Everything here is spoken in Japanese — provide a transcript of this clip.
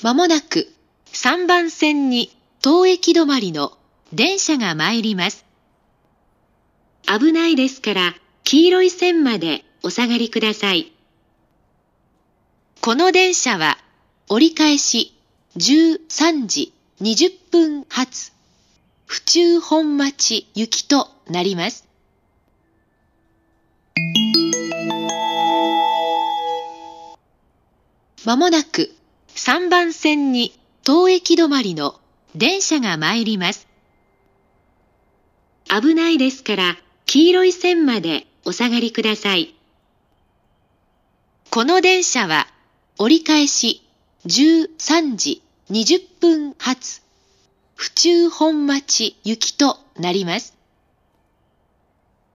まもなく3番線に当駅止まりの電車が参ります。危ないですから黄色い線までお下がりください。この電車は折り返し13時20分発府中本町行きとなります。まもなく3番線に当駅止まりの電車が参ります。危ないですから黄色い線までお下がりください。この電車は折り返し13時20分発府中本町行きとなります。